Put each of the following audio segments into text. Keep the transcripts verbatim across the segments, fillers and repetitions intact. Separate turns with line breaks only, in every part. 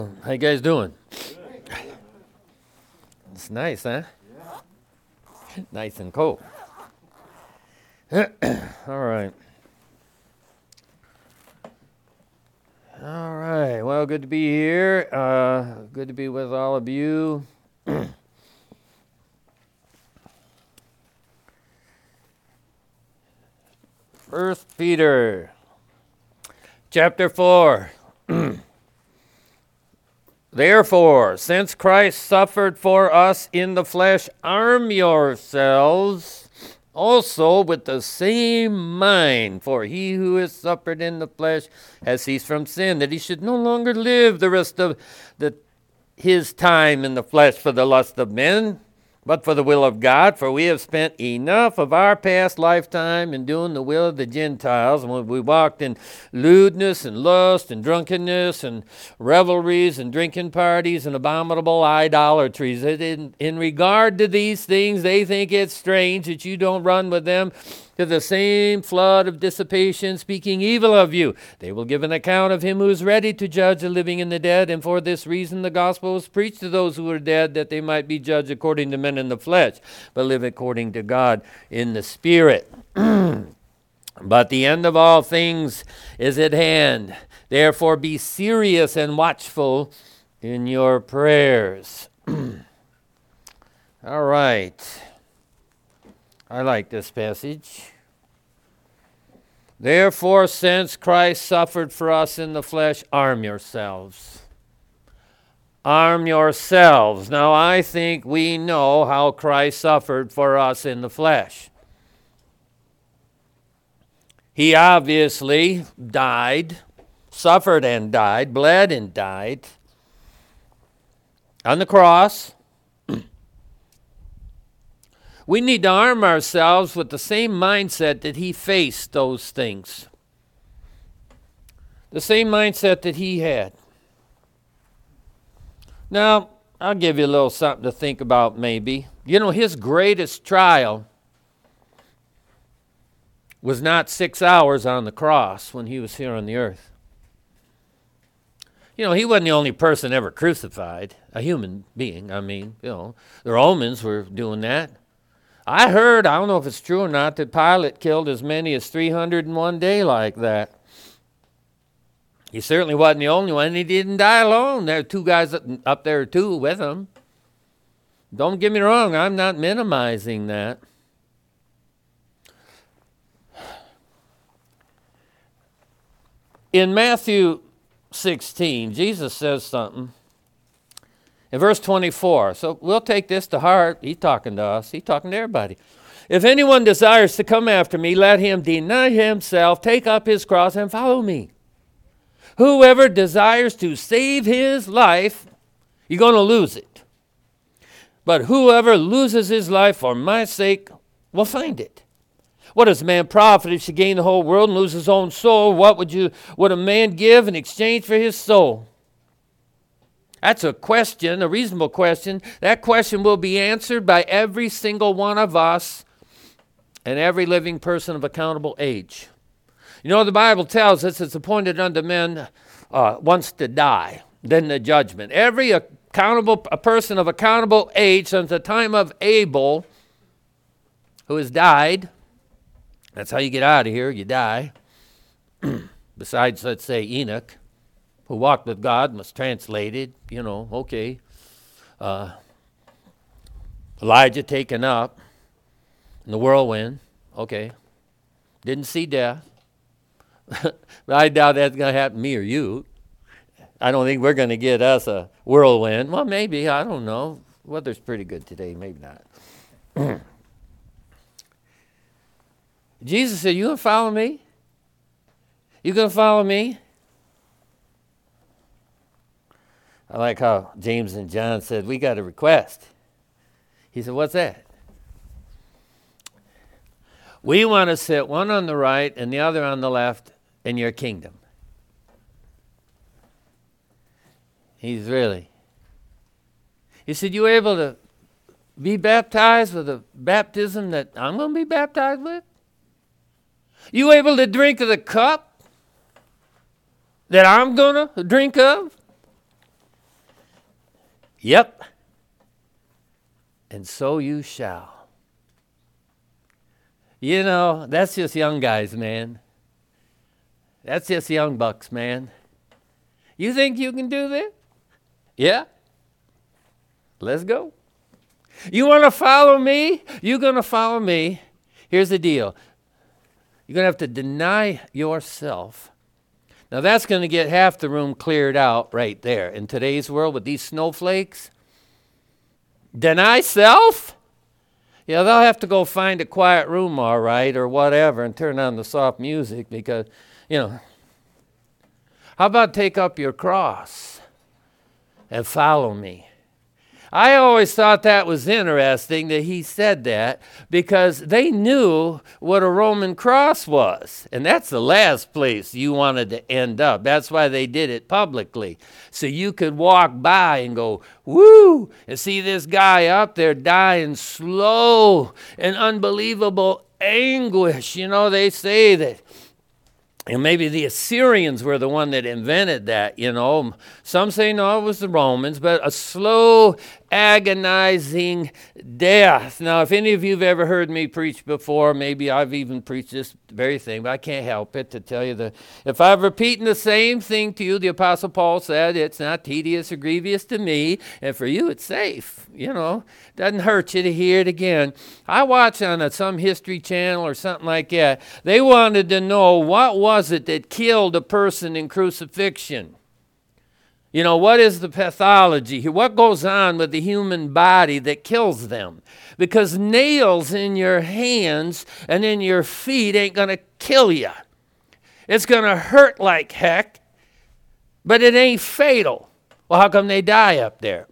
How you guys doing? It's nice, huh? Nice and cold. All right. All right. Well, good to be here. Uh, good to be with all of you. First Peter, chapter four. Therefore, since Christ suffered for us in the flesh, arm yourselves also with the same mind. For he who has suffered in the flesh has ceased from sin, that he should no longer live the rest of the, his time in the flesh for the lust of men, but for the will of God. For we have spent enough of our past lifetime in doing the will of the Gentiles, and when we walked in lewdness and lust and drunkenness and revelries and drinking parties and abominable idolatries. In, in regard to these things, they think it strange that you don't run with them to the same flood of dissipation, speaking evil of you. They will give an account of him who is ready to judge the living and the dead, and for this reason the gospel was preached to those who are dead, that they might be judged according to men in the flesh, but live according to God in the Spirit. But the end of all things is at hand. Therefore be serious and watchful in your prayers. All right. I like this passage. Therefore, since Christ suffered for us in the flesh, arm yourselves. Arm yourselves. Now, I think we know how Christ suffered for us in the flesh. He obviously died, suffered and died, bled and died on the cross. We need to arm ourselves with the same mindset that he faced those things. The same mindset that he had. Now, I'll give you a little something to think about maybe. You know, his greatest trial was not six hours on the cross when he was here on the earth. You know, he wasn't the only person ever crucified, a human being. I mean, you know, the Romans were doing that. I heard, I don't know if it's true or not, that Pilate killed as many as three hundred in one day like that. He certainly wasn't the only one, and he didn't die alone. There are two guys up there, too, with him. Don't get me wrong, I'm not minimizing that. In Matthew sixteen, Jesus says something. In verse twenty-four, so we'll take this to heart. He's talking to us. He's talking to everybody. If anyone desires to come after me, let him deny himself, take up his cross, and follow me. Whoever desires to save his life, you're going to lose it. But whoever loses his life for my sake will find it. What does a man profit if he gain the whole world and lose his own soul? What would you, would a man give in exchange for his soul? That's a question, a reasonable question. That question will be answered by every single one of us and every living person of accountable age. You know, the Bible tells us it's appointed unto men uh, once to die, then the judgment. Every accountable a person of accountable age since the time of Abel, who has died, that's how you get out of here, you die. Besides, let's say, Enoch, who walked with God, was translated, you know, okay. Uh, Elijah taken up in the whirlwind, okay. Didn't see death. But I doubt that's going to happen to me or you. I don't think we're going to get us a whirlwind. Well, maybe, I don't know. Weather's pretty good today, maybe not. Jesus said, you going to follow me? You going to follow me? I like how James and John said, we got a request. He said, what's that? We want to sit one on the right and the other on the left in your kingdom. He's really. He said, you able to be baptized with the baptism that I'm going to be baptized with? You able to drink of the cup that I'm going to drink of? Yep. And so you shall. You know, that's just young guys, man. That's just young bucks, man. You think you can do this? Yeah. Let's go. You want to follow me? You're going to follow me. Here's the deal. You're going to have to deny yourself. Now, that's going to get half the room cleared out right there. In today's world with these snowflakes, deny self? Yeah, they'll have to go find a quiet room, all right, or whatever, and turn on the soft music because, you know. How about take up your cross and follow me? I always thought that was interesting that he said that because they knew what a Roman cross was. And that's the last place you wanted to end up. That's why they did it publicly. So you could walk by and go, woo, and see this guy up there dying slow and unbelievable anguish. You know, they say that. And maybe the Assyrians were the one that invented that, you know. Some say, no, it was the Romans, but a slow, agonizing death. Now, if any of you have ever heard me preach before, maybe I've even preached this very thing, but I can't help it to tell you that if I'm repeating the same thing to you, the Apostle Paul said, it's not tedious or grievous to me, and for you it's safe, you know. Doesn't hurt you to hear it again. I watched on a, some history channel or something like that. They wanted to know what was it that killed a person in crucifixion. You know, what is the pathology? What goes on with the human body that kills them? Because nails in your hands and in your feet ain't going to kill you. It's going to hurt like heck, but it ain't fatal. Well, how come they die up there?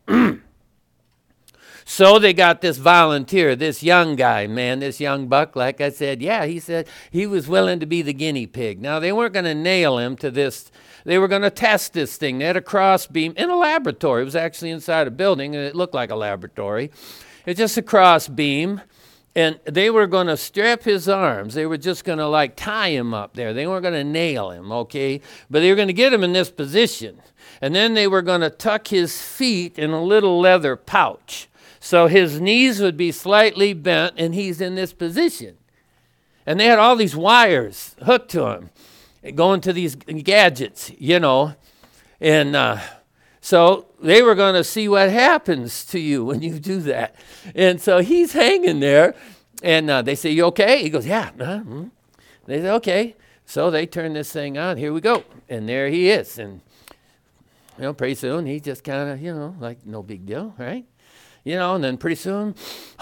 So they got this volunteer, this young guy, man, this young buck, like I said, yeah, he said he was willing to be the guinea pig. Now, they weren't going to nail him to this. They were going to test this thing. They had a cross beam in a laboratory. It was actually inside a building, and it looked like a laboratory. It's just a cross beam, and they were going to strap his arms. They were just going to, like, tie him up there. They weren't going to nail him, okay? But they were going to get him in this position. And then they were going to tuck his feet in a little leather pouch. So his knees would be slightly bent, and he's in this position. And they had all these wires hooked to him, going to these gadgets, you know. And uh, so they were going to see what happens to you when you do that. And so he's hanging there, and uh, they say, you okay? He goes, yeah. Uh-huh. They say, okay. So they turn this thing on. Here we go. And there he is. And, you know, pretty soon he just kind of, you know, like no big deal, right? You know, and then pretty soon,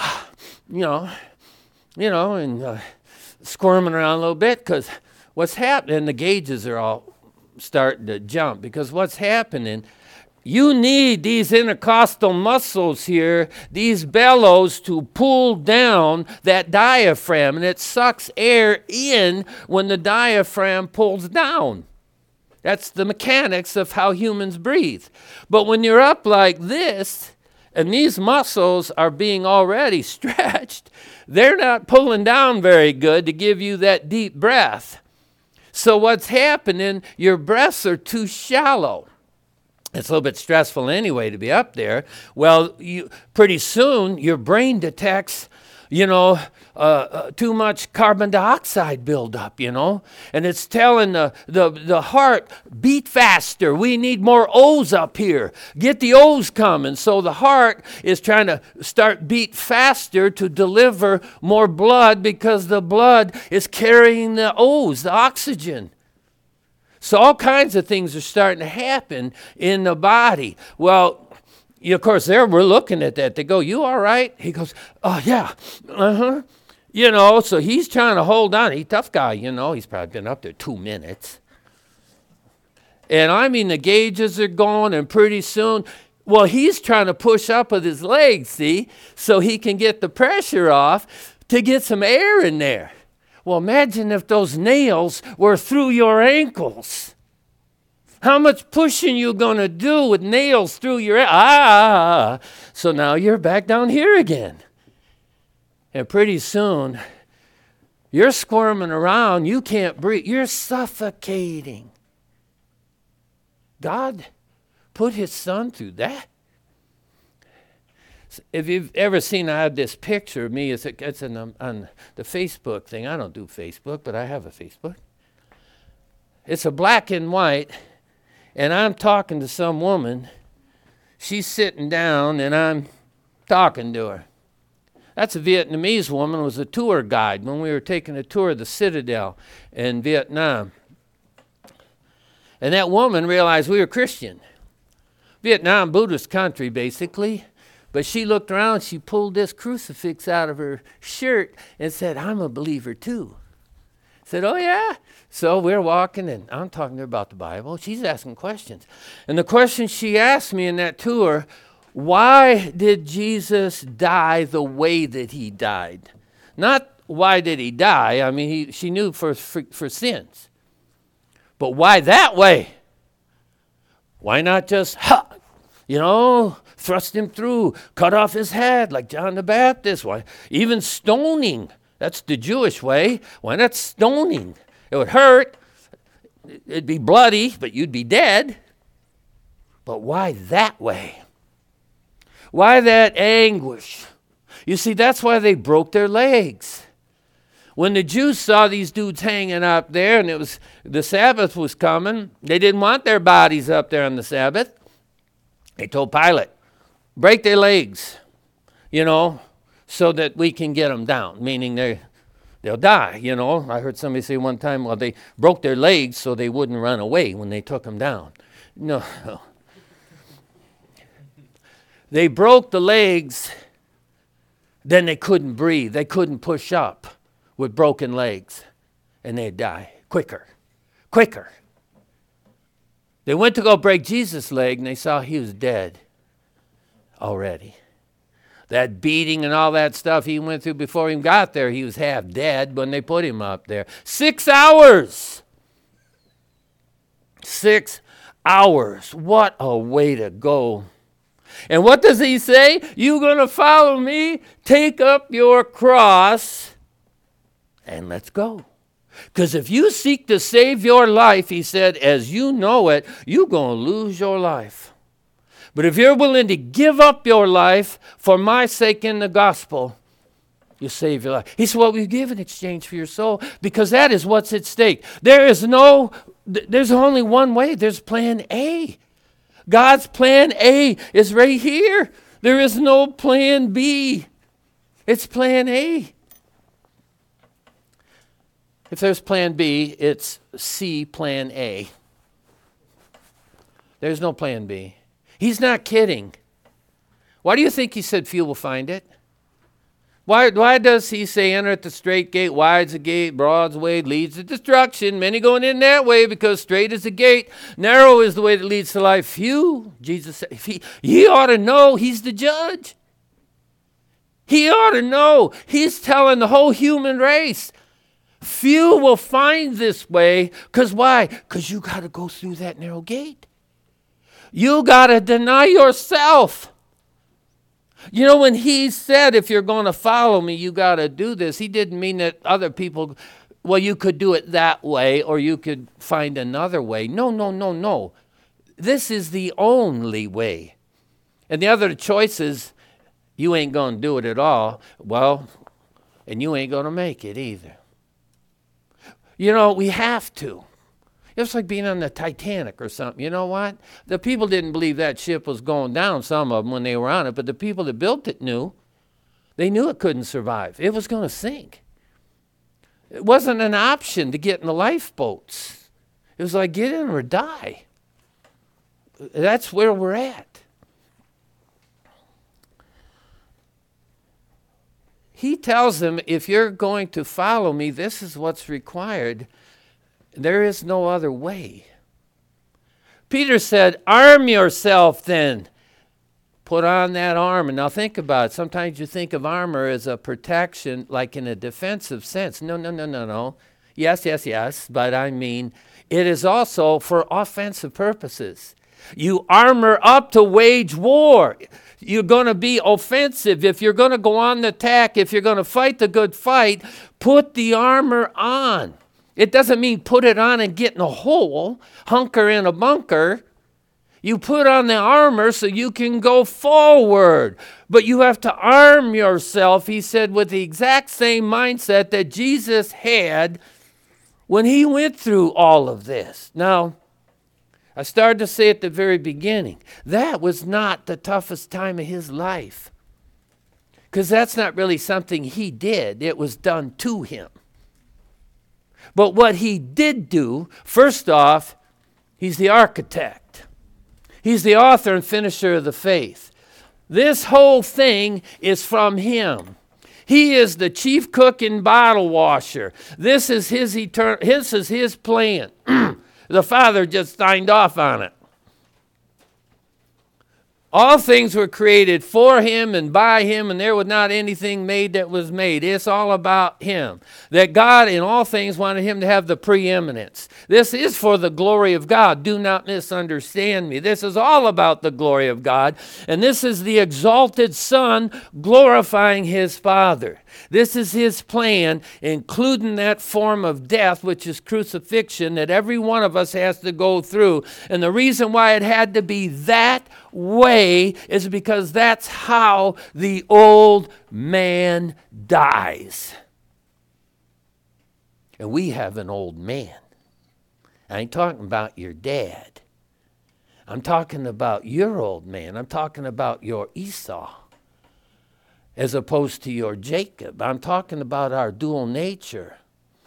you know, you know, and uh, squirming around a little bit because what's happening, the gauges are all starting to jump because what's happening, you need these intercostal muscles here, these bellows to pull down that diaphragm, and it sucks air in when the diaphragm pulls down. That's the mechanics of how humans breathe. But when you're up like this, and these muscles are being already stretched, they're not pulling down very good to give you that deep breath. So what's happening, your breaths are too shallow. It's a little bit stressful anyway to be up there. Well, you, pretty soon your brain detects, you know, uh, uh, too much carbon dioxide buildup, you know, and it's telling the, the, the heart, beat faster. We need more O's up here. Get the O's coming. So the heart is trying to start beat faster to deliver more blood because the blood is carrying the O's, the oxygen. So all kinds of things are starting to happen in the body. Well, you, of course, there we're looking at that. They go, you all right? He goes, oh, yeah. Uh-huh. You know, so he's trying to hold on. He's a tough guy, you know. He's probably been up there two minutes. And, I mean, the gauges are going, and pretty soon, well, he's trying to push up with his legs, see, so he can get the pressure off to get some air in there. Well, imagine if those nails were through your ankles. How much pushing you going to do with nails through your, ah, so now you're back down here again. And pretty soon, you're squirming around, you can't breathe, you're suffocating. God put his son through that. If you've ever seen, I have this picture of me. It's, a, it's an, um, on the Facebook thing. I don't do Facebook, but I have a Facebook. It's a black and white, and I'm talking to some woman. She's sitting down, and I'm talking to her. That's a Vietnamese woman, was a tour guide when we were taking a tour of the Citadel in Vietnam. And that woman realized we were Christian. Vietnam, Buddhist country, basically. But she looked around, she pulled this crucifix out of her shirt and said, I'm a believer too. I said, oh yeah? So we're walking, and I'm talking to her about the Bible. She's asking questions. And the question she asked me in that tour, why did Jesus die the way that he died? Not why did he die? I mean, he, she knew for, for, for sins. But why that way? Why not just, ha, you know, thrust him through, cut off his head like John the Baptist? Why? Even stoning. That's the Jewish way. Why not stoning? It would hurt. It'd be bloody, but you'd be dead. But why that way? Why that anguish? You see, that's why they broke their legs. When the Jews saw these dudes hanging up there, and it was the Sabbath was coming, they didn't want their bodies up there on the Sabbath. They told Pilate, break their legs, you know, so that we can get them down, meaning they they'll die, you know. I heard somebody say one time, well, they broke their legs so they wouldn't run away when they took them down. No, no. They broke the legs, then they couldn't breathe. They couldn't push up with broken legs, and they'd die quicker, quicker. They went to go break Jesus' leg, and they saw he was dead already. That beating and all that stuff he went through before he got there, he was half dead when they put him up there. Six hours. Six hours. What a way to go. And what does he say? You're going to follow me? Take up your cross and let's go. Because if you seek to save your life, he said, as you know it, you're going to lose your life. But if you're willing to give up your life for my sake in the gospel, you save your life. He said, what will you give in exchange for your soul? Because that is what's at stake. There is no, there's only one way. There's plan A. God's plan A is right here. There is no plan B. It's plan A. If there's plan B, it's C plan A. There's no plan B. He's not kidding. Why do you think he said few will find it? Why, why does he say enter at the straight gate, wide's the gate, broad's the way leads to destruction, many going in that way because straight is the gate, narrow is the way that leads to life. Few, Jesus said, if he, he ought to know he's the judge. He ought to know. He's telling the whole human race, few will find this way. Because why? Because you got to go through that narrow gate. You got to deny yourself. You know, when he said, if you're going to follow me, you got to do this, he didn't mean that other people, well, you could do it that way or you could find another way. No, no, no, no. This is the only way. And the other choices, you ain't going to do it at all. Well, and you ain't going to make it either. You know, we have to. It's like being on the Titanic or something. You know what? The people didn't believe that ship was going down, some of them, when they were on it. But the people that built it knew. They knew it couldn't survive. It was going to sink. It wasn't an option to get in the lifeboats. It was like get in or die. That's where we're at. He tells them, if you're going to follow me, this is what's required. There is no other way. Peter said, arm yourself then. Put on that armor. Now think about it. Sometimes you think of armor as a protection, like in a defensive sense. No, no, no, no, no. Yes, yes, yes. But I mean, it is also for offensive purposes. You armor up to wage war. You're going to be offensive. If you're going to go on the attack, if you're going to fight the good fight, put the armor on. It doesn't mean put it on and get in a hole, hunker in a bunker. You put on the armor so you can go forward. But you have to arm yourself, he said, with the exact same mindset that Jesus had when he went through all of this. Now, I started to say at the very beginning, that was not the toughest time of his life. Because that's not really something he did. It was done to him. But what he did do, first off, he's the architect. He's the author and finisher of the faith. This whole thing is from him. He is the chief cook and bottle washer. This is his etern- This is his plan. The Father just signed off on it. All things were created for him and by him, and there was not anything made that was made. It's all about him. That God in all things wanted him to have the preeminence. This is for the glory of God. Do not misunderstand me. This is all about the glory of God. And this is the exalted Son glorifying his Father. This is his plan, including that form of death, which is crucifixion, that every one of us has to go through. And the reason why it had to be that way is because that's how the old man dies. And we have an old man. I ain't talking about your dad. I'm talking about your old man. I'm talking about your Esau, as opposed to your Jacob. I'm talking about our dual nature.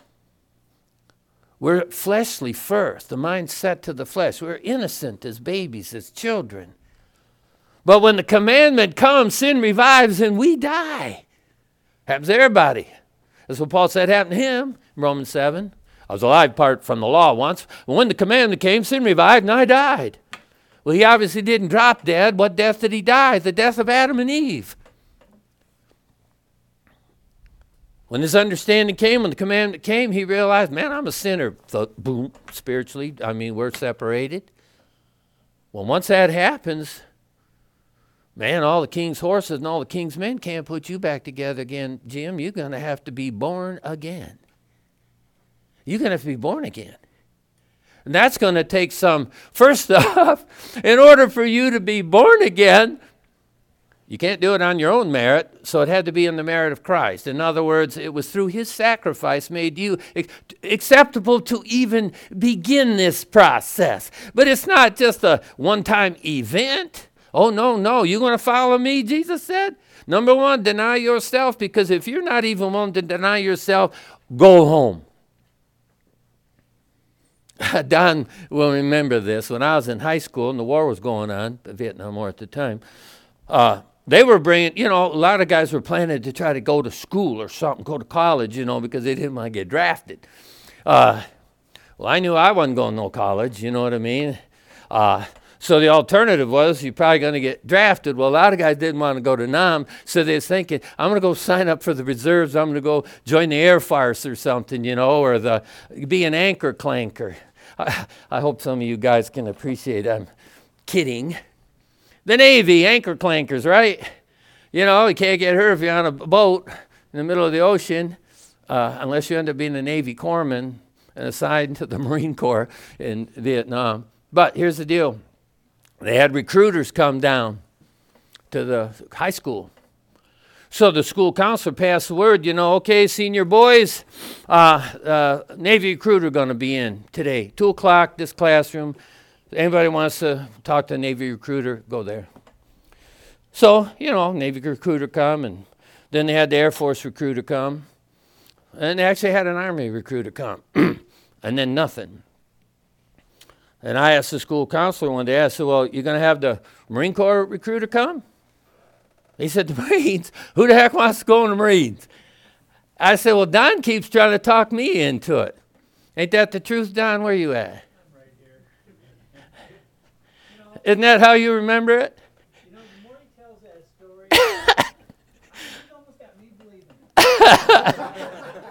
We're fleshly first, the mind set to the flesh. We're innocent as babies, as children. But when the commandment comes, sin revives and we die. Happens to everybody. That's what Paul said happened to him in Romans seven. I was alive apart from the law once. But when the commandment came, sin revived and I died. Well, he obviously didn't drop dead. What death did he die? The death of Adam and Eve. When his understanding came, when the commandment came, he realized, man, I'm a sinner. So, boom, spiritually, I mean, we're separated. Well, once that happens, man, all the king's horses and all the king's men can't put you back together again, Jim. You're going to have to be born again. You're going to have to be born again. And that's going to take some, first off, in order for you to be born again, you can't do it on your own merit, so it had to be in the merit of Christ. In other words, it was through his sacrifice made you acceptable to even begin this process. But it's not just a one-time event. Oh, no, no, you're going to follow me, Jesus said? Number one, deny yourself, because if you're not even willing to deny yourself, go home. Don will remember this. When I was in high school and the war was going on, the Vietnam War at the time, uh, they were bringing, you know, a lot of guys were planning to try to go to school or something, go to college, you know, because they didn't want to get drafted. Uh, well, I knew I wasn't going to no college, you know what I mean? Uh, so the alternative was you're probably going to get drafted. Well, a lot of guys didn't want to go to Nam, so they was thinking, I'm going to go sign up for the reserves. I'm going to go join the Air Force or something, you know, or the be an anchor clanker. I, I hope some of you guys can appreciate it. I'm kidding. The Navy, anchor clankers, right? You know, you can't get hurt if you're on a boat in the middle of the ocean, uh, unless you end up being a Navy corpsman and assigned to the Marine Corps in Vietnam. But here's the deal. They had recruiters come down to the high school. So the school counselor passed the word, you know, okay, senior boys, uh, uh, Navy recruiter going to be in today, two o'clock, this classroom. Anybody wants to talk to a Navy recruiter, go there. So, you know, Navy recruiter come, and then they had the Air Force recruiter come, and they actually had an Army recruiter come, and then nothing. And I asked the school counselor one day, I said, well, you're going to have the Marine Corps recruiter come? He said, the Marines? Who the heck wants to go in the Marines? I said, well, Don keeps trying to talk me into it. Ain't that the truth, Don? Where you at?
I'm right here. You know,
Isn't that how you remember it?
you know, the more he tells that story, he almost got me believing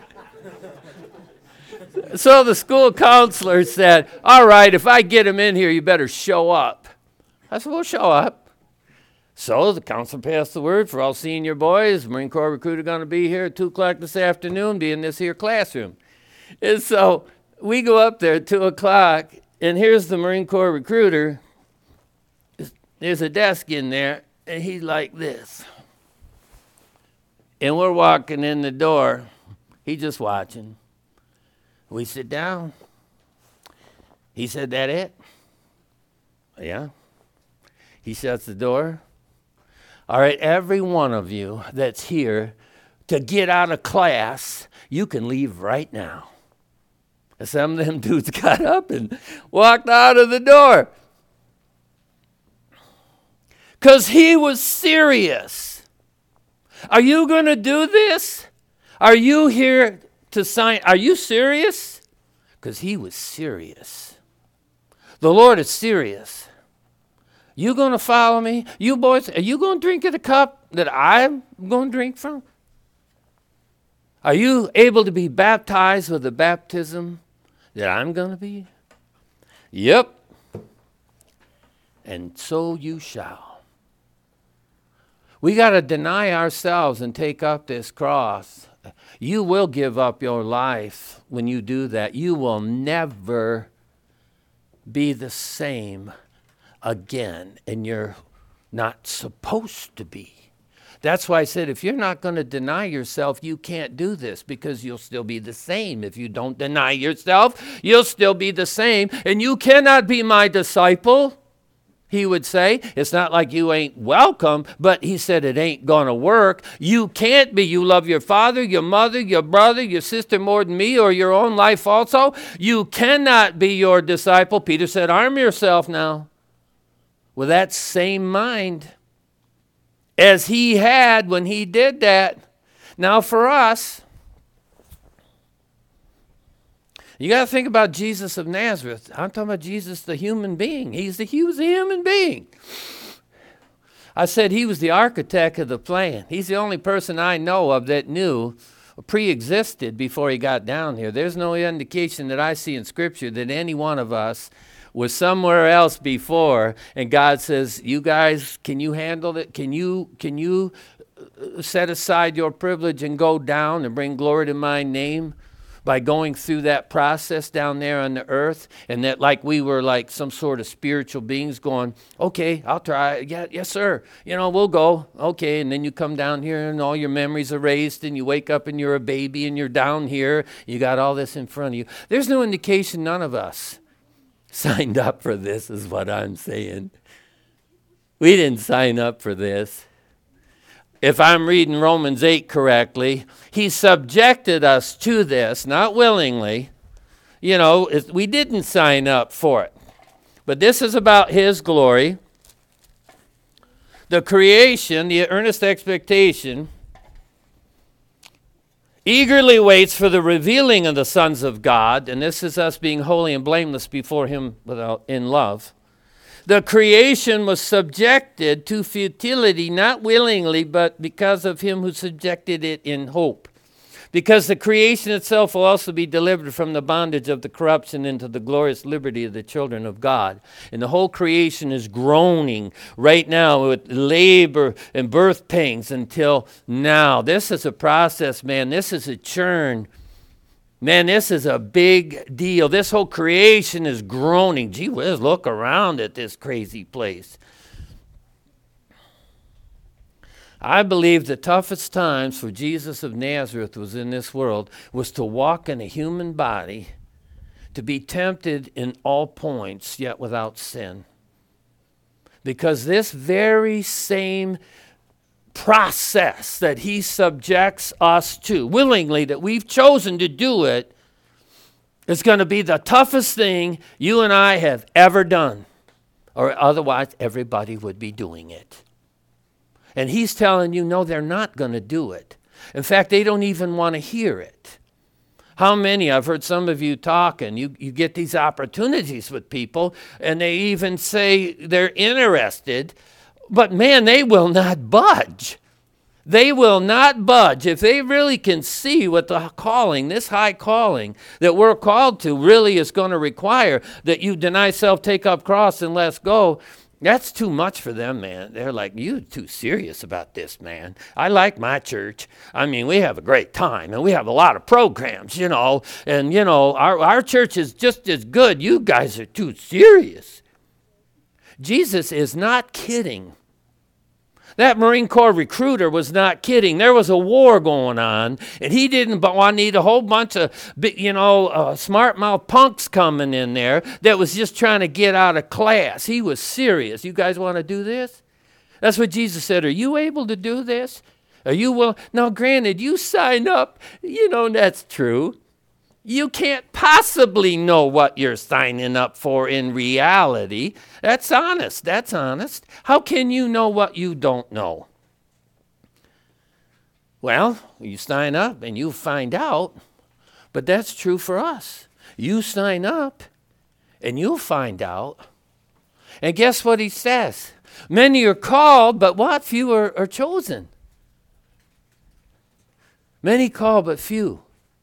it.
So the school counselor said, all right, if I get him in here, you better show up. I said, we'll show up. So the counselor passed the word for all senior boys. Marine Corps recruiter going to be here at two o'clock this afternoon, be in this here classroom. And so we go up there at two o'clock, and here's the Marine Corps recruiter. there's a desk in there, and he's like this. And we're walking in the door. He's just watching. We sit down. He said, "That it?" Yeah. He shuts the door. All right, every one of you that's here to get out of class, you can leave right now. And some of them dudes got up and walked out of the door. Because he was serious. Are you going to do this? Are you here to sign? Are you serious? Because he was serious. The Lord is serious. You going to follow me? You boys, are you going to drink at the cup that I'm going to drink from? Are you able to be baptized with the baptism that I'm going to be? Yep. And so you shall. We got to deny ourselves and take up this cross. You will give up your life when you do that. You will never be the same again, and you're not supposed to be. That's why I said, if you're not going to deny yourself, you can't do this, because you'll still be the same. If you don't deny yourself, you'll still be the same, and you cannot be my disciple, he would say. It's not like you ain't welcome, but he said it ain't going to work. You can't be. You love your father, your mother, your brother, your sister more than me, or your own life also. You cannot be your disciple. Peter said, arm yourself now with that same mind as he had when he did that. Now for us, you got to think about Jesus of Nazareth. I'm talking about Jesus, the human being. He's the, he was a human being. I said he was the architect of the plan. He's the only person I know of that knew, pre-existed before he got down here. There's no indication that I see in Scripture that any one of us was somewhere else before, and God says, you guys, can you handle it? Can you, can you set aside your privilege and go down and bring glory to my name by going through that process down there on the earth? And that like we were like some sort of spiritual beings going, okay, I'll try. Yeah, yes, sir. You know, we'll go. Okay, and then you come down here and all your memories are erased, and you wake up and you're a baby and you're down here. You got all this in front of you. There's no indication none of us signed up for this, is what I'm saying. We didn't sign up for this. If I'm reading Romans eight correctly, he subjected us to this, not willingly. You know, we didn't sign up for it. But this is about his glory. The creation, the earnest expectation, eagerly waits for the revealing of the sons of God, and this is us being holy and blameless before him without in love. The creation was subjected to futility, not willingly, but because of him who subjected it in hope. Because the creation itself will also be delivered from the bondage of the corruption into the glorious liberty of the children of God. And the whole creation is groaning right now with labor and birth pains until now. This is a process, man. This is a churn. Man, this is a big deal. This whole creation is groaning. Gee whiz, look around at this crazy place. I believe the toughest times for Jesus of Nazareth was in this world was to walk in a human body, to be tempted in all points, yet without sin. Because this very same process that he subjects us to, willingly, that we've chosen to do it, is going to be the toughest thing you and I have ever done. Or otherwise, everybody would be doing it. And he's telling you, no, they're not going to do it. In fact, they don't even want to hear it. How many, I've heard some of you talk, and you, you get these opportunities with people, and they even say they're interested, but man, they will not budge. They will not budge. If they really can see what the calling, this high calling that we're called to really is going to require, that you deny self, take up cross, and let's go, that's too much for them, man. They're like, you're too serious about this, man. I like my church. I mean, we have a great time, and we have a lot of programs, you know, and, you know, our, our church is just as good. You guys are too serious. Jesus is not kidding. That Marine Corps recruiter was not kidding. There was a war going on, and he didn't want need a whole bunch of, you know, uh, smart-mouth punks coming in there that was just trying to get out of class. He was serious. You guys want to do this? That's what Jesus said. Are you able to do this? Are you willing? Now, granted, you sign up. You know, that's true. You can't possibly know what you're signing up for in reality. That's honest. That's honest. How can you know what you don't know? Well, you sign up and you find out, but that's true for us. You sign up and you'll find out. And guess what he says? Many are called, but what? Few are, are chosen. Many called, but few.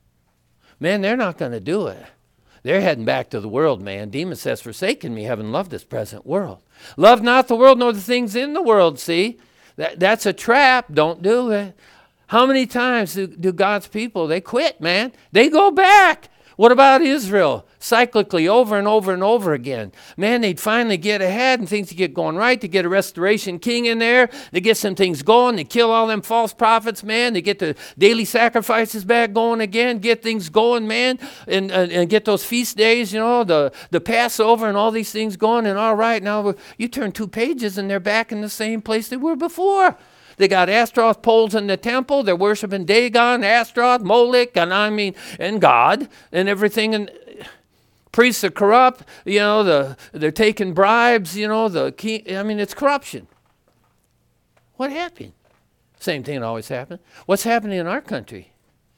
Man, they're not going to do it. They're heading back to the world, man. Demas says, forsaken me, having loved this present world. Love not the world, nor the things in the world, see? That, that's a trap. Don't do it. How many times do, do God's people, they quit, man? They go back. What about Israel? Cyclically, over and over and over again. Man, they'd finally get ahead and things would get going right. They get a restoration king in there. They get some things going. They kill all them false prophets, man. They get the daily sacrifices back going again. Get things going, man. And, and, and get those feast days, you know, the, the Passover and all these things going. And all right, now you turn two pages and they're back in the same place they were before. They got Astaroth poles in the temple. They're worshiping Dagon, Astaroth, Molech, and I mean, and God and everything. And priests are corrupt. You know, the they're taking bribes. You know, the king. I mean, it's corruption. What happened? Same thing that always happened. What's happening in our country?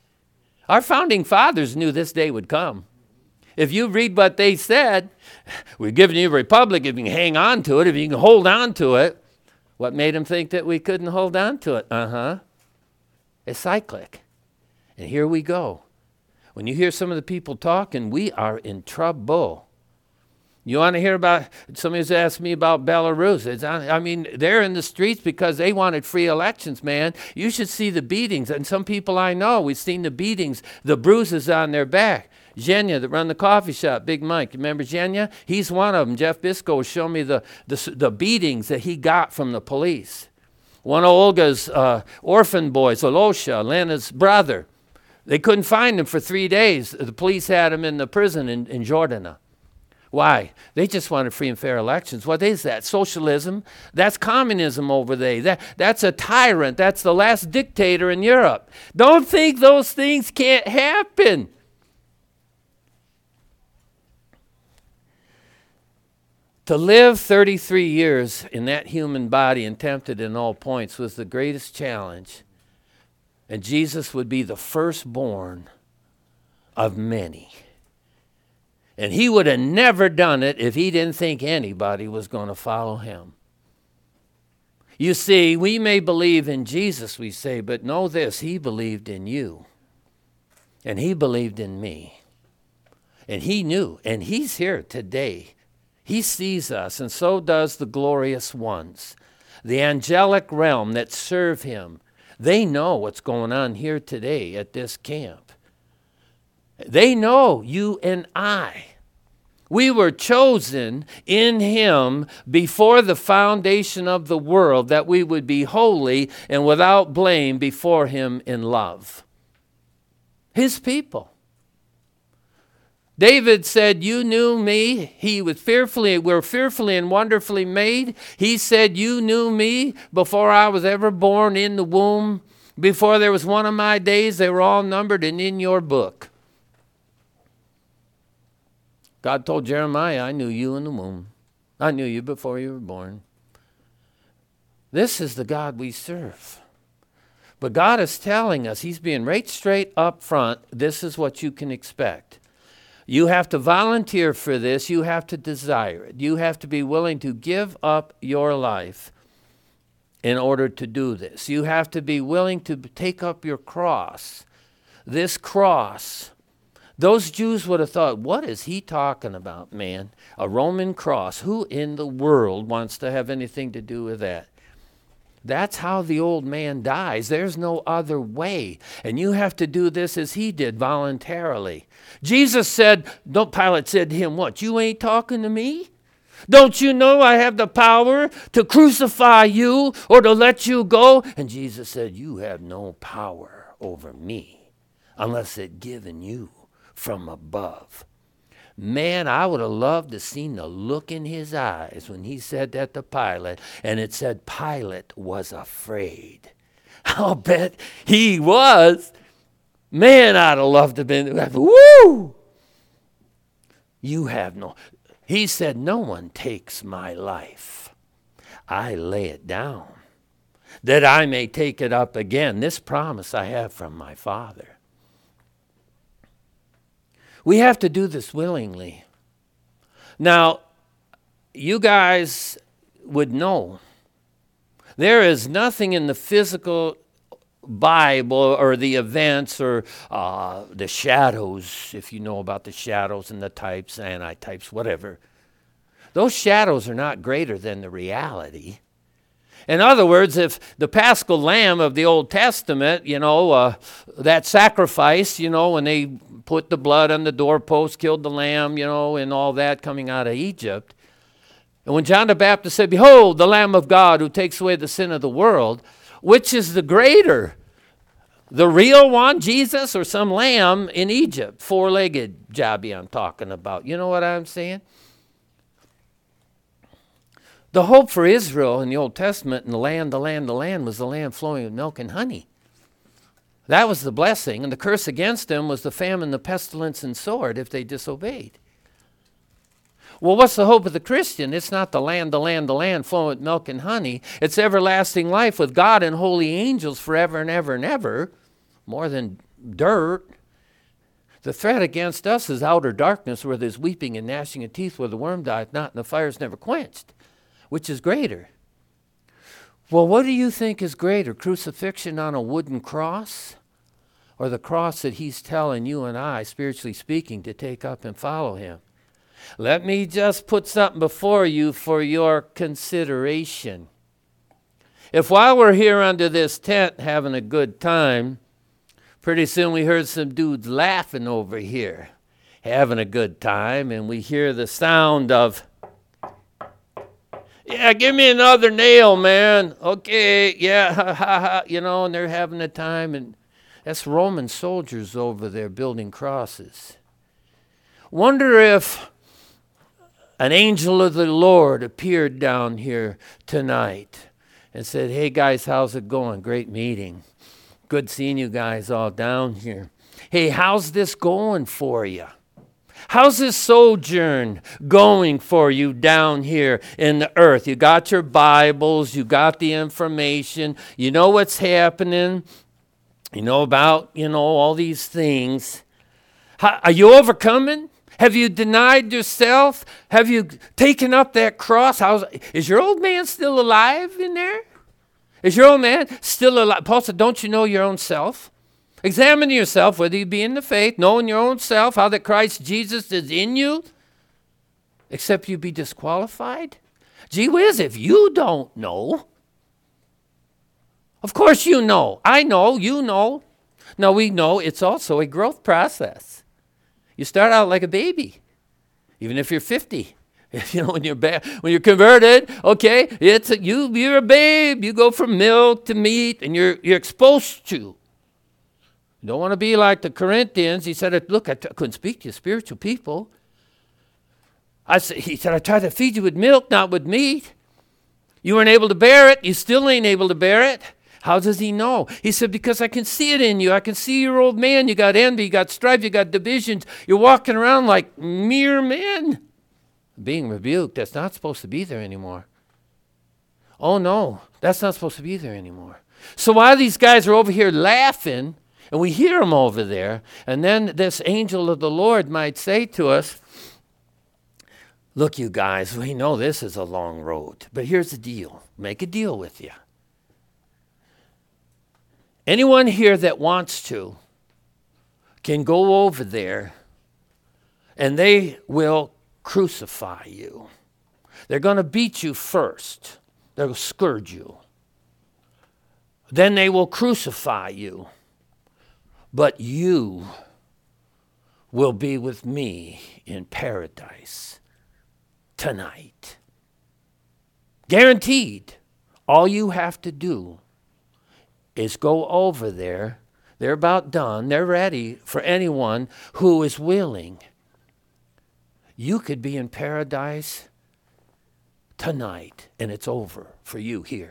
Our founding fathers knew this day would come. If you read what they said, we're giving you a republic if you can hang on to it, if you can hold on to it. What made them think that we couldn't hold on to it? Uh-huh. It's cyclic. And here we go. When you hear some of the people talking, we are in trouble. You want to hear about, somebody's asked me about Belarus. It's, I mean, they're in the streets because they wanted free elections, man. You should see the beatings. And some people I know, we've seen the beatings, the bruises on their back. Zhenya that run the coffee shop, Big Mike. Remember Zhenya? He's one of them. Jeff Bisco showed me the, the, the beatings that he got from the police. One of Olga's uh, orphan boys, Olosha, Lena's brother, they couldn't find him for three days. The police had him in the prison in, in Jordana. Why? They just wanted free and fair elections. What is that? Socialism? That's communism over there. That, that's a tyrant. That's the last dictator in Europe. Don't think those things can't happen. To live thirty-three years in that human body and tempted in all points was the greatest challenge. And Jesus would be the firstborn of many. And he would have never done it if he didn't think anybody was going to follow him. You see, we may believe in Jesus, we say, but know this, he believed in you. And he believed in me. And he knew, and he's here today. He sees us, and so does the glorious ones. The angelic realm that serve him. They know what's going on here today at this camp. They know you and I. We were chosen in him before the foundation of the world that we would be holy and without blame before him in love. His people. David said, you knew me. He was fearfully, we're fearfully and wonderfully made. He said, you knew me before I was ever born in the womb. Before there was one of my days, they were all numbered and in your book. God told Jeremiah, I knew you in the womb. I knew you before you were born. This is the God we serve. But God is telling us, he's being right straight up front, this is what you can expect. You have to volunteer for this. You have to desire it. You have to be willing to give up your life in order to do this. You have to be willing to take up your cross. This cross. Those Jews would have thought, what is he talking about, man? A Roman cross. Who in the world wants to have anything to do with that? That's how the old man dies. There's no other way. And you have to do this as he did, voluntarily. Jesus said, don't Pilate said to him, what, you ain't talking to me? Don't you know I have the power to crucify you or to let you go? And Jesus said, you have no power over me unless it's given you from above. Man, I would have loved to seen the look in his eyes when he said that to Pilate, and it said Pilate was afraid. I'll bet he was. Man, I'd have loved to have been, woo! You have no, he said, no one takes my life. I lay it down that I may take it up again. This promise I have from my Father. We have to do this willingly. Now, you guys would know there is nothing in the physical Bible or the events or uh, the shadows, if you know about the shadows and the types, antitypes, whatever. Those shadows are not greater than the reality. In other words, if the Paschal Lamb of the Old Testament, you know, uh, that sacrifice, you know, when they put the blood on the doorpost, killed the lamb, you know, and all that coming out of Egypt. And when John the Baptist said, behold, the Lamb of God who takes away the sin of the world, which is the greater? The real one, Jesus, or some lamb in Egypt? Four-legged jobby I'm talking about. You know what I'm saying? The hope for Israel in the Old Testament and the land, the land, the land was the land flowing with milk and honey. That was the blessing. And the curse against them was the famine, the pestilence, and sword if they disobeyed. Well, what's the hope of the Christian? It's not the land, the land, the land flowing with milk and honey. It's everlasting life with God and holy angels forever and ever and ever. More than dirt. The threat against us is outer darkness where there's weeping and gnashing of teeth, where the worm dieth not and the fire's never quenched. Which is greater? Well, what do you think is greater? Crucifixion on a wooden cross? Or the cross that he's telling you and I, spiritually speaking, to take up and follow him? Let me just put something before you for your consideration. If while we're here under this tent having a good time, pretty soon we heard some dudes laughing over here, having a good time, and we hear the sound of, yeah, give me another nail, man. Okay, yeah, ha, ha, ha. You know, and they're having a time. And that's Roman soldiers over there building crosses. Wonder if an angel of the Lord appeared down here tonight and said, hey, guys, how's it going? Great meeting. Good seeing you guys all down here. Hey, how's this going for you? How's this sojourn going for you down here in the earth? You got your Bibles, you got the information, you know what's happening, you know about, you know, all these things. How, are you overcoming? Have you denied yourself? Have you taken up that cross? How's, is your old man still alive in there? Is your old man still alive? Paul said, don't you know your own self? Examine yourself, whether you be in the faith, knowing your own self, how that Christ Jesus is in you, except you be disqualified. Gee whiz, if you don't know, of course you know. I know, you know. Now we know it's also a growth process. You start out like a baby, even if you're fifty. You know, when you're ba- when you're converted, okay, it's a, you you're a babe. You go from milk to meat, and you're you're exposed to. You don't want to be like the Corinthians. He said, look, I t- couldn't speak to you spiritual people. I said, he said, I tried to feed you with milk, not with meat. You weren't able to bear it. You still ain't able to bear it. How does he know? He said, because I can see it in you. I can see your old man. You got envy, you got strife, you got divisions. You're walking around like mere men. Being rebuked, that's not supposed to be there anymore. Oh, no, that's not supposed to be there anymore. So while these guys are over here laughing, and we hear them over there, and then this angel of the Lord might say to us, look, you guys, we know this is a long road, but here's the deal. Make a deal with you. Anyone here that wants to can go over there, and they will crucify you. They're going to beat you first. They'll scourge you. Then they will crucify you. But you will be with me in paradise. tonight. Guaranteed. All you have to do is go over there. They're about done. They're ready for anyone who is willing. You could be in paradise tonight, and it's over for you here.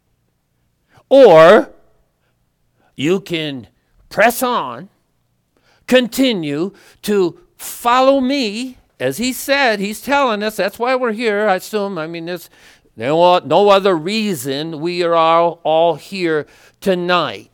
Or you can press on, continue to follow me. As he said, he's telling us, that's why we're here, I assume. I mean, there's no, no other reason we are all, all here tonight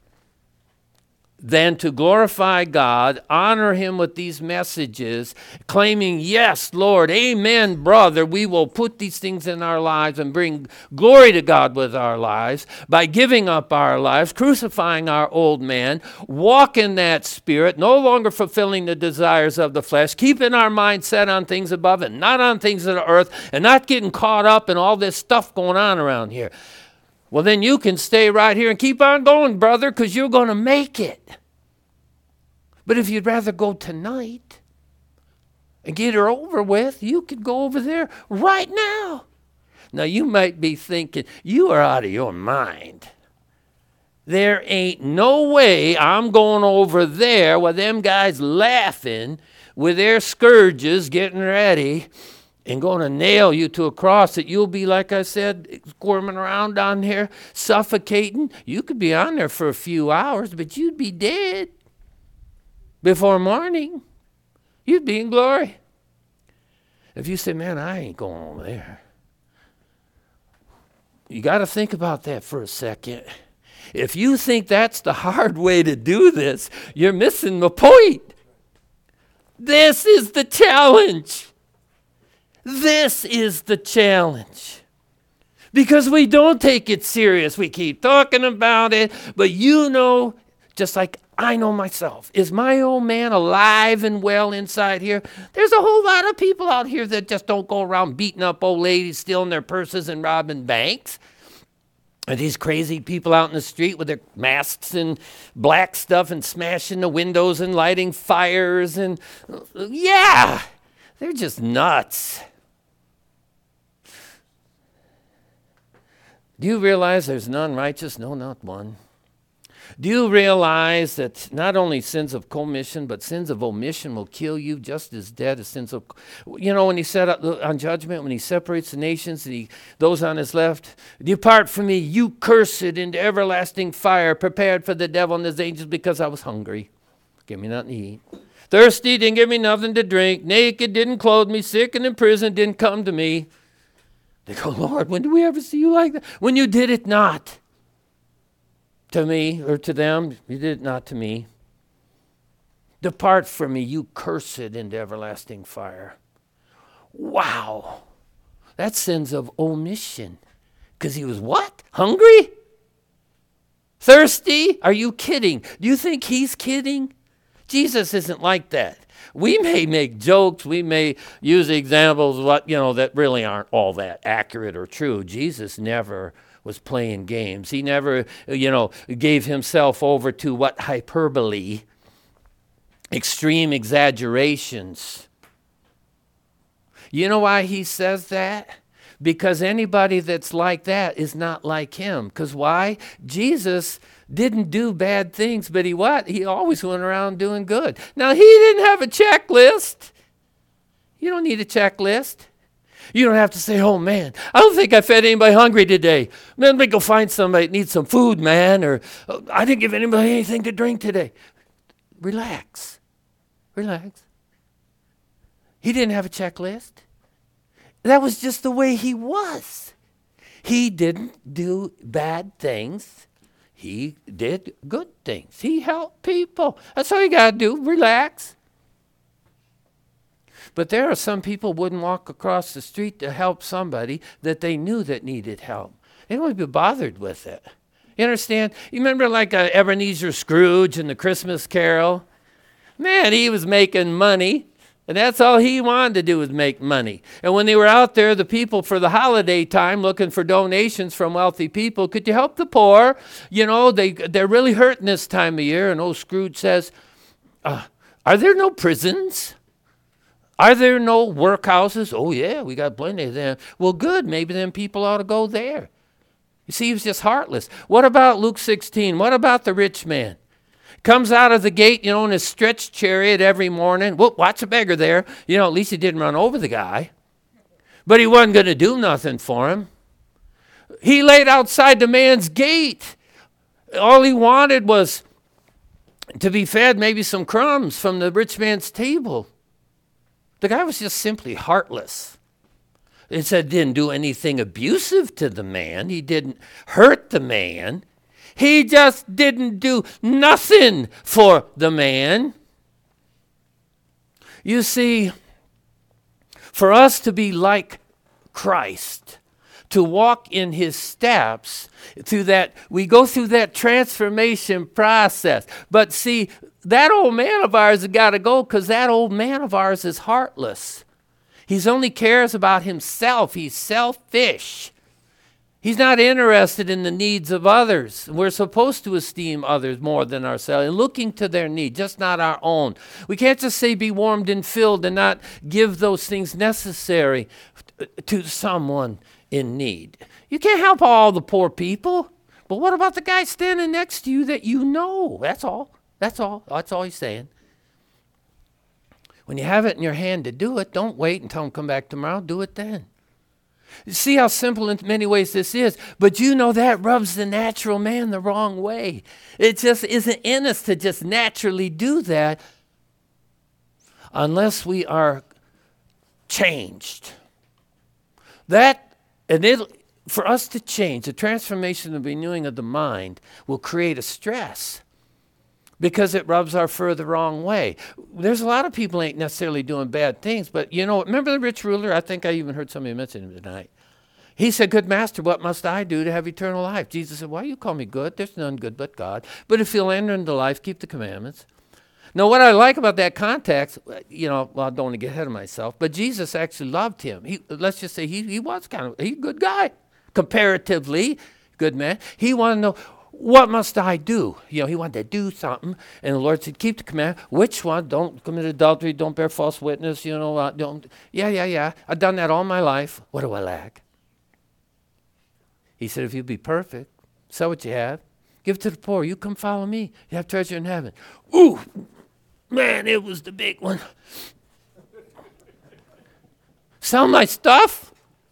than to glorify God, honor him with these messages, claiming, yes, Lord, amen, brother, we will put these things in our lives and bring glory to God with our lives by giving up our lives, crucifying our old man, walk in that spirit, no longer fulfilling the desires of the flesh, keeping our mind set on things above and not on things of the earth, and not getting caught up in all this stuff going on around here. Well, then you can stay right here and keep on going, brother, because you're going to make it. But if you'd rather go tonight and get her over with, you could go over there right now. Now, you might be thinking, you are out of your mind. There ain't no way I'm going over there with them guys laughing with their scourges getting ready and going to nail you to a cross that you'll be, like I said, squirming around down here, suffocating. You could be on there for a few hours, but you'd be dead before morning. You'd be in glory. If you say, man, I ain't going over there. You got to think about that for a second. If you think that's the hard way to do this, you're missing the point. This is the challenge. This is the challenge. Because we don't take it serious. We keep talking about it, but you know, just like I know myself, is my old man alive and well inside here? There's a whole lot of people out here that just don't go around beating up old ladies, stealing their purses and robbing banks. And these crazy people out in the street with their masks and black stuff and smashing the windows and lighting fires. And yeah, they're just nuts. Do you realize there's none righteous? No, not one. Do you realize that not only sins of commission, but sins of omission will kill you just as dead as sins of... You know, when he said on judgment, when he separates the nations, and he, those on his left, depart from me, you cursed, into everlasting fire, prepared for the devil and his angels, because I was hungry. Give me nothing to eat. Thirsty, didn't give me nothing to drink. Naked, didn't clothe me. Sick and in prison, didn't come to me. They go, Lord, when did we ever see you like that? When you did it not to me or to them, you did it not to me. Depart from me, you cursed, into everlasting fire. Wow. That's sins of omission. Because he was what? Hungry? Thirsty? Are you kidding? Do you think he's kidding? Jesus isn't like that. We may make jokes, we may use examples what you know that really aren't all that accurate or true. Jesus never was playing games. He never, you know, gave himself over to what hyperbole, extreme exaggerations. You know why he says that? Because anybody that's like that is not like him. Because why? Jesus didn't do bad things, but he what? He always went around doing good. Now, he didn't have a checklist. You don't need a checklist. You don't have to say, oh, man, I don't think I fed anybody hungry today. Let me go find somebody that needs some food, man. Or oh, I didn't give anybody anything to drink today. Relax. Relax. He didn't have a checklist. That was just the way he was. He didn't do bad things. He did good things. He helped people. That's all you got to do. Relax. But there are some people wouldn't walk across the street to help somebody that they knew that needed help. They don't be bothered with it. You understand? You remember like uh, Ebenezer Scrooge in the Christmas Carol? Man, he was making money. And that's all he wanted to do was make money. And when they were out there, the people for the holiday time looking for donations from wealthy people, could you help the poor? You know, they, they're really hurting this time of year. And old Scrooge says, uh, are there no prisons? Are there no workhouses? Oh, yeah, we got plenty of them. Well, good. Maybe then people ought to go there. You see, he was just heartless. What about Luke sixteen? What about the rich man? Comes out of the gate, you know, in his stretched chariot every morning. Well, watch a beggar there. You know, at least he didn't run over the guy. But he wasn't going to do nothing for him. He laid outside the man's gate. All he wanted was to be fed maybe some crumbs from the rich man's table. The guy was just simply heartless. It said didn't do anything abusive to the man. He didn't hurt the man. He just didn't do nothing for the man. You see, for us to be like Christ, to walk in his steps, through that, we go through that transformation process. But see, that old man of ours has got to go because that old man of ours is heartless. He only cares about himself. He's selfish. He's not interested in the needs of others. We're supposed to esteem others more than ourselves and looking to their need, just not our own. We can't just say be warmed and filled and not give those things necessary to someone in need. You can't help all the poor people. But what about the guy standing next to you that you know? That's all. That's all. That's all he's saying. When you have it in your hand to do it, don't wait until him come back tomorrow. Do it then. See how simple in many ways this is. But you know that rubs the natural man the wrong way. It just isn't in us to just naturally do that unless we are changed. That, and it, for us to change, the transformation and renewing of the mind will create a stress because it rubs our fur the wrong way. There's a lot of people ain't necessarily doing bad things, but you know, remember the rich ruler? I think I even heard somebody mention him tonight. He said, good master, what must I do to have eternal life? Jesus said, why you call me good? There's none good but God. But if you'll enter into life, keep the commandments. Now, what I like about that context, you know, well, I don't want to get ahead of myself, but Jesus actually loved him. He, let's just say he, he was kind of, he's a good guy, comparatively good man. He wanted to know, what must I do? You know, he wanted to do something. And the Lord said, keep the command. Which one? Don't commit adultery. Don't bear false witness. You know, uh, don't. Yeah, yeah, yeah. I've done that all my life. What do I lack? He said, if you be perfect, sell what you have. Give it to the poor. You come follow me. You have treasure in heaven. Ooh, man, it was the big one. Sell my stuff?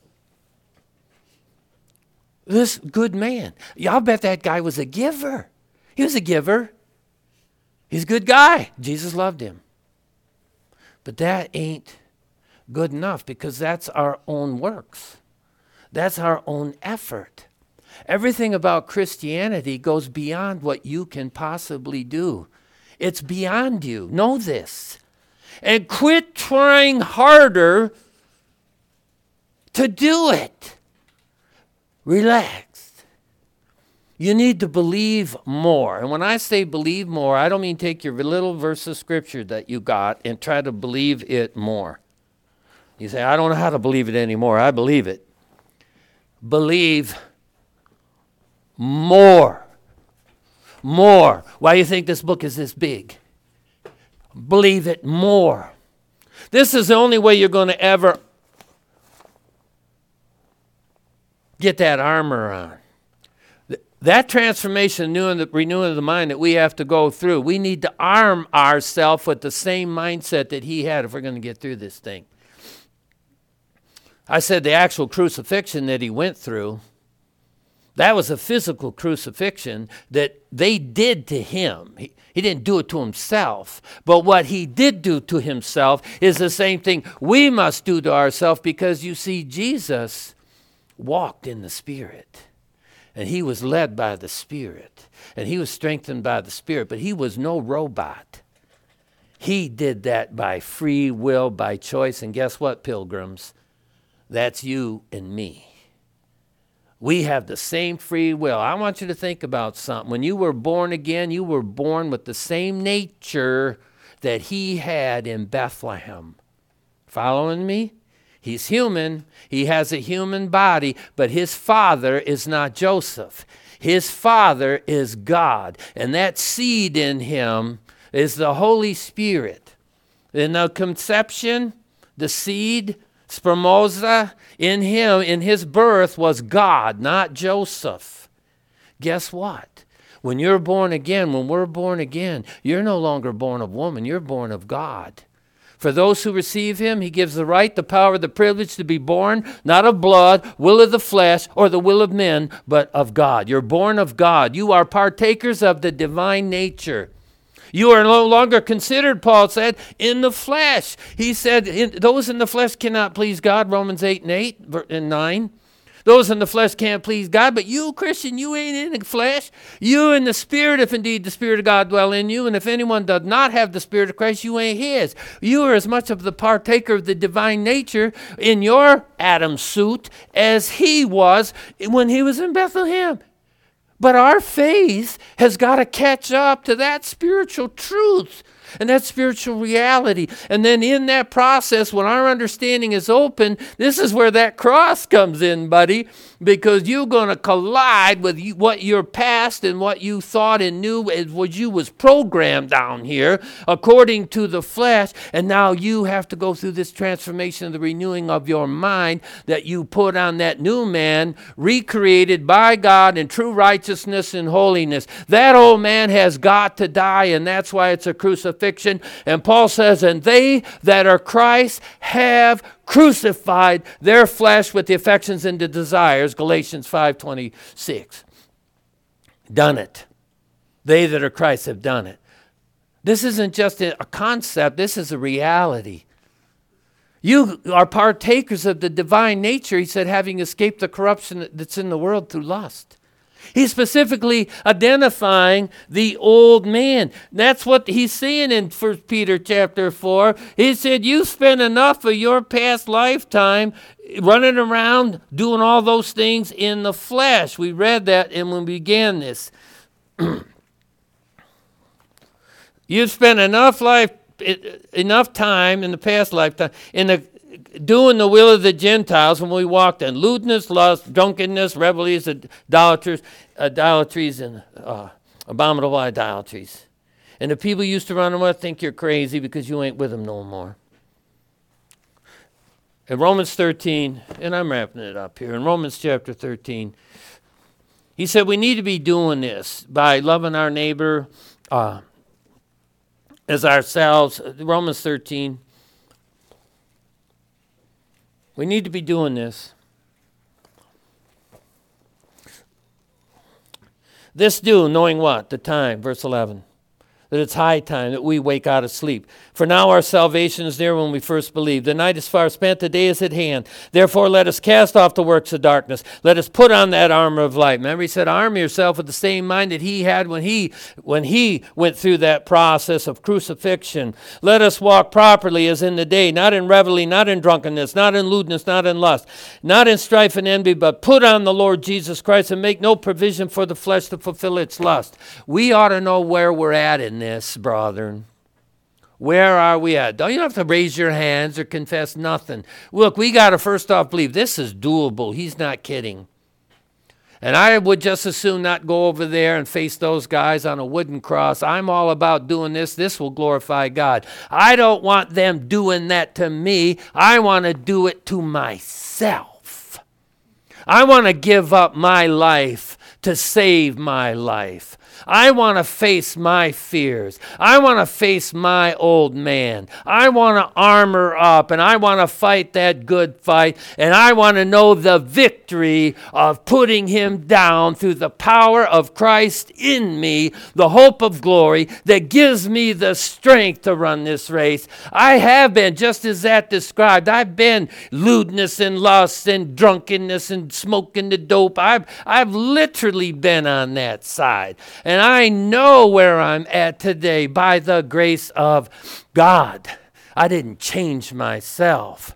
This good man. Y'all bet that guy was a giver. He was a giver. He's a good guy. Jesus loved him. But that ain't good enough because that's our own works. That's our own effort. Everything about Christianity goes beyond what you can possibly do. It's beyond you. Know this. And quit trying harder to do it. Relax. You need to believe more. And when I say believe more, I don't mean take your little verse of scripture that you got and try to believe it more. You say, I don't know how to believe it anymore. I believe it. Believe more. More. Why do you think this book is this big? Believe it more. This is the only way you're going to ever get that armor on. That transformation, renewing of the mind that we have to go through, we need to arm ourselves with the same mindset that he had if we're going to get through this thing. I said the actual crucifixion that he went through, that was a physical crucifixion that they did to him. He, he didn't do it to himself. But what he did do to himself is the same thing we must do to ourselves because you see, Jesus walked in the Spirit. And he was led by the Spirit. And he was strengthened by the Spirit. But he was no robot. He did that by free will, by choice. And guess what, pilgrims? That's you and me. We have the same free will. I want you to think about something. When you were born again, you were born with the same nature that he had in Bethlehem. Following me? He's human. He has a human body, but his father is not Joseph. His father is God, and that seed in him is the Holy Spirit. In the conception, the seed, spermosa, in him, in his birth was God, not Joseph. Guess what? When you're born again, when we're born again, you're no longer born of woman, you're born of God. For those who receive him, he gives the right, the power, the privilege to be born, not of blood, will of the flesh, or the will of men, but of God. You're born of God. You are partakers of the divine nature. You are no longer considered, Paul said, in the flesh. He said, in, those in the flesh cannot please God, Romans eight and eight and nine. Those in the flesh can't please God, but you, Christian, you ain't in the flesh. You in the Spirit, if indeed the Spirit of God dwell in you. And if anyone does not have the Spirit of Christ, you ain't his. You are as much of the partaker of the divine nature in your Adam suit as he was when he was in Bethlehem. But our faith has got to catch up to that spiritual truth and that spiritual reality. And then in that process, when our understanding is open, this is where that cross comes in, buddy, because you're going to collide with you, what your past and what you thought and knew as what you was programmed down here according to the flesh. And now you have to go through this transformation of the renewing of your mind, that you put on that new man recreated by God in true righteousness and holiness. That old man has got to die, and that's why it's a crucifixion. And Paul says, and they that are Christ have crucified their flesh with the affections and the desires, Galatians five twenty-six. Done it. They that are Christ have done it. This isn't just a concept, this is a reality. You are partakers of the divine nature, he said, having escaped the corruption that's in the world through lust. He's specifically identifying the old man. That's what he's saying in First Peter chapter four. He said, you spent enough of your past lifetime running around doing all those things in the flesh. We read that and when we began this. You've spent enough life, enough time in the past lifetime in the doing the will of the Gentiles when we walked in lewdness, lust, drunkenness, revelries, idolatries, idolatries, and uh, abominable idolatries. And the people used to run around think you're crazy because you ain't with them no more. In Romans thirteen, and I'm wrapping it up here, in Romans chapter thirteen, he said we need to be doing this by loving our neighbor uh, as ourselves. Romans thirteen. We need to be doing this. This do, knowing what? The time, verse eleven. That it's high time that we wake out of sleep. For now our salvation is near when we first believed. The night is far spent, the day is at hand. Therefore let us cast off the works of darkness. Let us put on that armor of light. Remember he said, arm yourself with the same mind that he had when he, when he went through that process of crucifixion. Let us walk properly as in the day, not in revelry, not in drunkenness, not in lewdness, not in lust, not in strife and envy, but put on the Lord Jesus Christ and make no provision for the flesh to fulfill its lust. We ought to know where we're at in this, brethren. Where are we at? Don't you have to raise your hands or confess nothing. Look, we got to first off believe this is doable. He's not kidding. And I would just as soon not go over there and face those guys on a wooden cross. I'm all about doing this. This will glorify God. I don't want them doing that to me. I want to do it to myself. I want to give up my life to save my life. I want to face my fears. I want to face my old man. I want to armor up, and I want to fight that good fight, and I want to know the victory of putting him down through the power of Christ in me, the hope of glory that gives me the strength to run this race. I have been, just as that described, I've been lewdness and lust and drunkenness and smoking the dope. I've, I've literally been on that side. And I know where I'm at today by the grace of God. I didn't change myself.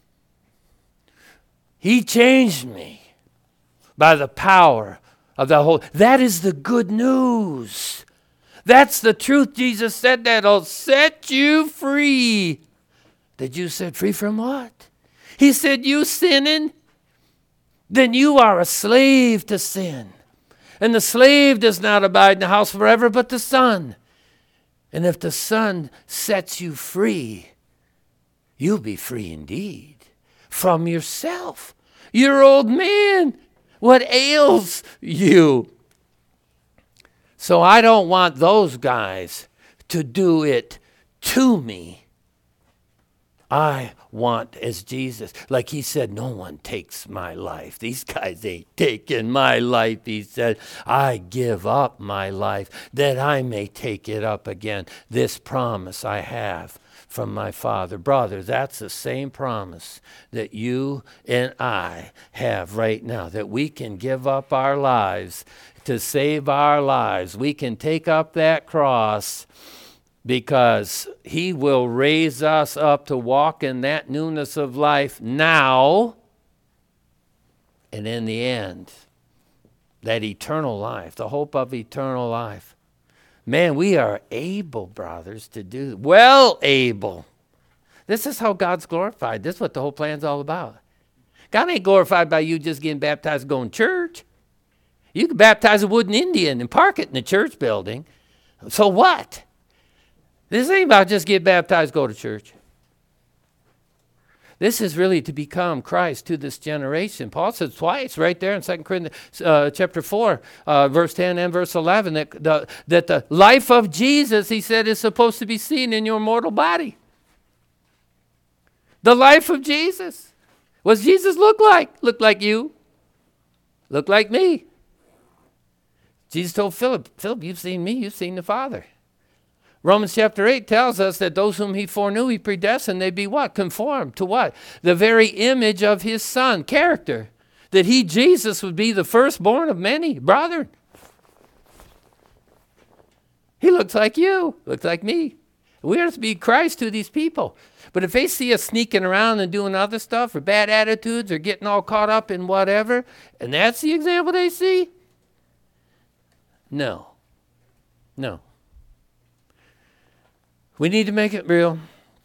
He changed me by the power of the Holy. That is the good news. That's the truth. Jesus said that'll set you free. Did you set free from what? He said, you sinning? Then you are a slave to sin. And the slave does not abide in the house forever, but the Son. And if the Son sets you free, you'll be free indeed from yourself. Your old man, what ails you? So I don't want those guys to do it to me. I want as Jesus, like he said, no one takes my life. These guys ain't taking my life. He said, I give up my life that I may take it up again. This promise I have from my Father. Brother, that's the same promise that you and I have right now, that we can give up our lives to save our lives. We can take up that cross, because he will raise us up to walk in that newness of life now, and in the end, that eternal life, the hope of eternal life. Man, we are able, brothers, to do, well able. This is how God's glorified. This is what the whole plan's all about. God ain't glorified by you just getting baptized and going to church. You can baptize a wooden Indian and park it in the church building. So what? This ain't about just get baptized, go to church. This is really to become Christ to this generation. Paul says twice right there in Second Corinthians uh, chapter four, uh, verse ten and verse eleven, that the, that the life of Jesus, he said, is supposed to be seen in your mortal body. The life of Jesus. What does Jesus look like? Look like you. Look like me. Jesus told Philip, Philip, you've seen me, you've seen the Father. Romans chapter eight tells us that those whom he foreknew, he predestined, they be what? Conformed to what? The very image of his Son, character. That he, Jesus, would be the firstborn of many brethren. He looks like you, looks like me. We are to be Christ to these people. But if they see us sneaking around and doing other stuff, or bad attitudes, or getting all caught up in whatever, and that's the example they see, no. No. We need to make it real.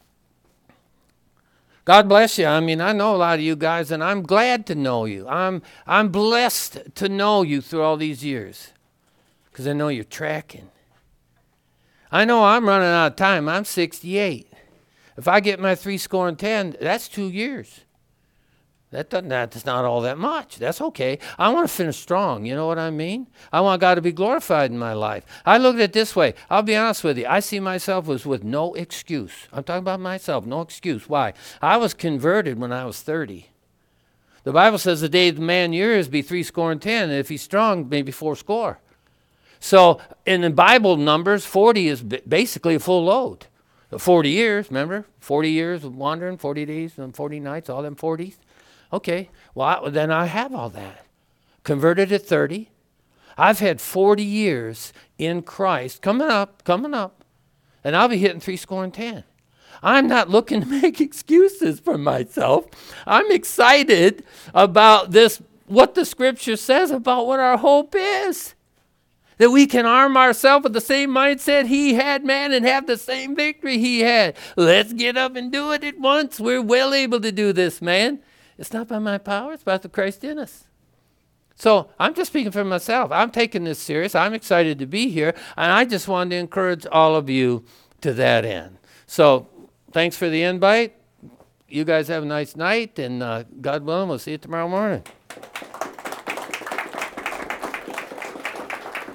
God bless you. I mean, I know a lot of you guys, and I'm glad to know you. I'm I'm blessed to know you through all these years, because I know you're tracking. I know I'm running out of time. I'm sixty-eight. If I get my three score and ten, that's two years. That doesn't, that's not all that much. That's okay. I want to finish strong. You know what I mean? I want God to be glorified in my life. I look at it this way. I'll be honest with you. I see myself as with no excuse. I'm talking about myself. No excuse. Why? I was converted when I was thirty. The Bible says the day the man years be three score and ten. And if he's strong, maybe four score. So in the Bible numbers, forty is basically a full load. forty years, remember? forty years of wandering, forty days and forty nights, all them forties. Okay, well, I, then I have all that. Converted at thirty. I've had forty years in Christ coming up, coming up, and I'll be hitting three score and ten. I'm not looking to make excuses for myself. I'm excited about this, what the Scripture says about what our hope is. That we can arm ourselves with the same mindset he had, man, and have the same victory he had. Let's get up and do it at once. We're well able to do this, man. It's not by my power, it's by the Christ in us. So I'm just speaking for myself. I'm taking this serious. I'm excited to be here, and I just wanted to encourage all of you to that end. So thanks for the invite. You guys have a nice night, and uh, God willing, we'll see you tomorrow morning.